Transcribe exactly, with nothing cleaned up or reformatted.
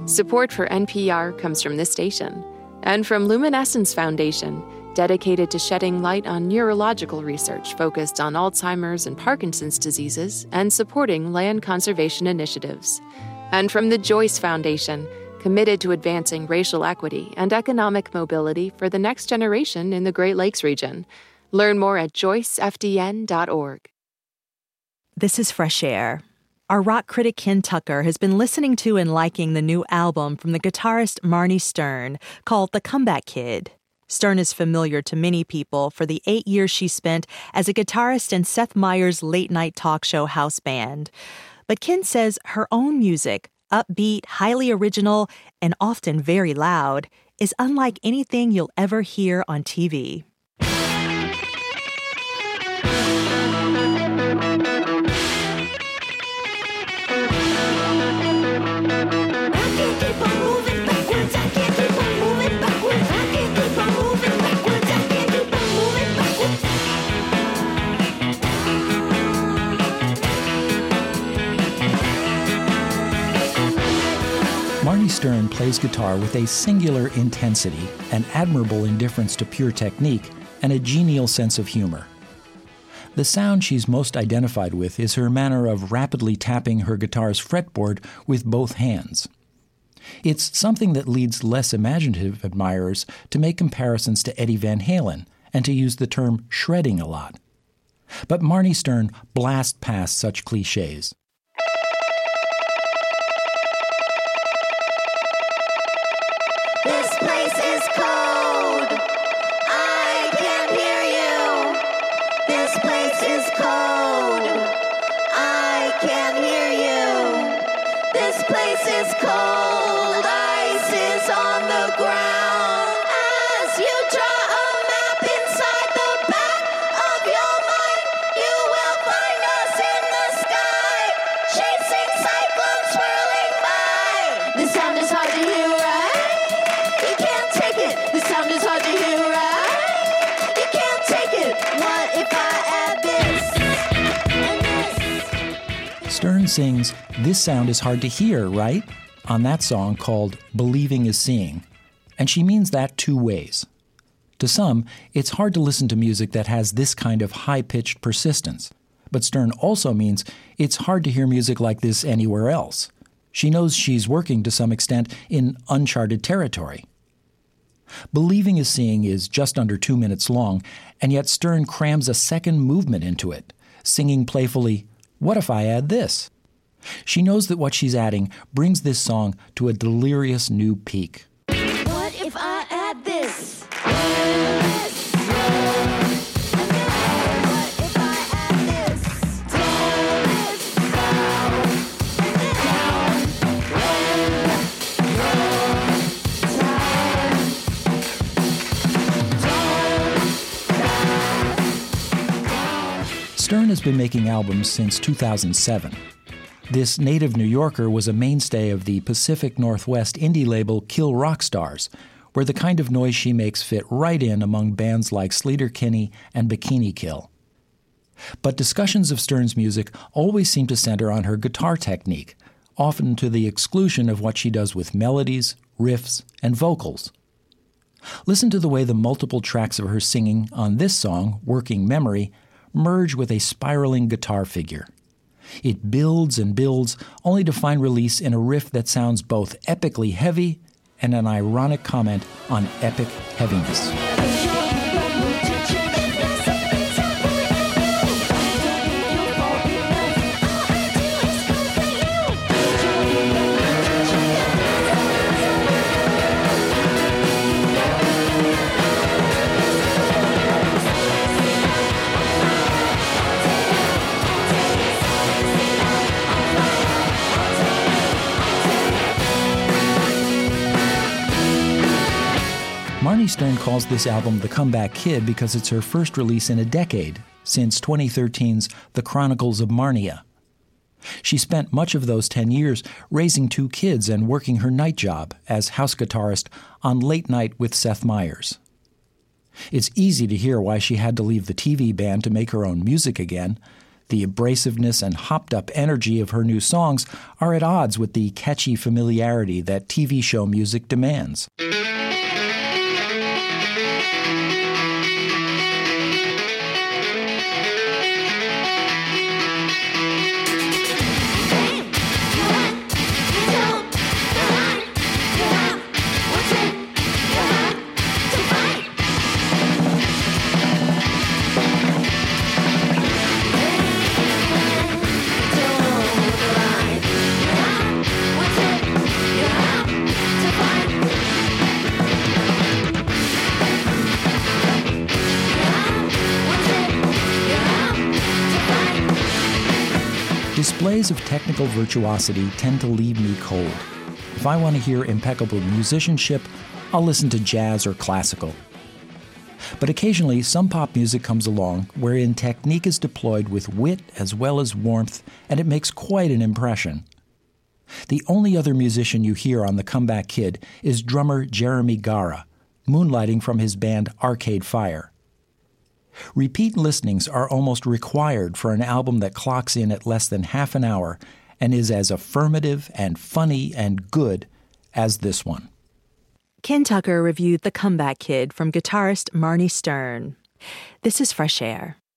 Support for N P R comes from this station and from Luminescence Foundation, dedicated to shedding light on neurological research focused on Alzheimer's and Parkinson's diseases and supporting land conservation initiatives. And from the Joyce Foundation, committed to advancing racial equity and economic mobility for the next generation in the Great Lakes region. Learn more at joyce f d n dot org. This is Fresh Air. Our rock critic Ken Tucker has been listening to and liking the new album from the guitarist Marnie Stern called The Comeback Kid. Stern is familiar to many people for the eight years she spent as a guitarist in Seth Meyers' late-night talk show House Band. But Ken says her own music, upbeat, highly original, and often very loud, is unlike anything you'll ever hear on T V. Marnie Stern plays guitar with a singular intensity, an admirable indifference to pure technique, and a genial sense of humor. The sound she's most identified with is her manner of rapidly tapping her guitar's fretboard with both hands. It's something that leads less imaginative admirers to make comparisons to Eddie Van Halen and to use the term shredding a lot. But Marnie Stern blasts past such cliches. This place is cold. I can't hear you. This place is cold. I can't hear you. This place is cold. Ice is on the ground. As you draw a map inside the back of your mind, you will find us in the sky, chasing cyclones swirling by. The sound is hard to hear, right? You can't take it. The sound is hard to hear, right? You can't take it. What if I add this and this? Stern sings, "This sound is hard to hear, right?" on that song called Believing is Seeing. And she means that two ways. To some, it's hard to listen to music that has this kind of high-pitched persistence. But Stern also means it's hard to hear music like this anywhere else. She knows she's working to some extent in uncharted territory. Believing is Seeing is just under two minutes long, and yet Stern crams a second movement into it, singing playfully, "What if I add this?" She knows that what she's adding brings this song to a delirious new peak. What if I add this? Stern has been making albums since two thousand seven. This native New Yorker was a mainstay of the Pacific Northwest indie label Kill Rock Stars, where the kind of noise she makes fit right in among bands like Sleater-Kinney and Bikini Kill. But discussions of Stern's music always seem to center on her guitar technique, often to the exclusion of what she does with melodies, riffs, and vocals. Listen to the way the multiple tracks of her singing on this song, Working Memory, merge with a spiraling guitar figure. It builds and builds, only to find release in a riff that sounds both epically heavy and an ironic comment on epic heaviness. Marnie Stern calls this album The Comeback Kid because it's her first release in a decade, since twenty thirteen's The Chronicles of Marnia. She spent much of those ten years raising two kids and working her night job as house guitarist on Late Night with Seth Meyers. It's easy to hear why she had to leave the T V band to make her own music again. The abrasiveness and hopped-up energy of her new songs are at odds with the catchy familiarity that T V show music demands. Displays of technical virtuosity tend to leave me cold. If I want to hear impeccable musicianship, I'll listen to jazz or classical. But occasionally, some pop music comes along wherein technique is deployed with wit as well as warmth, and it makes quite an impression. The only other musician you hear on The Comeback Kid is drummer Jeremy Gara, moonlighting from his band Arcade Fire. Repeat listenings are almost required for an album that clocks in at less than half an hour and is as affirmative and funny and good as this one. Ken Tucker reviewed The Comeback Kid from guitarist Marnie Stern. This is Fresh Air.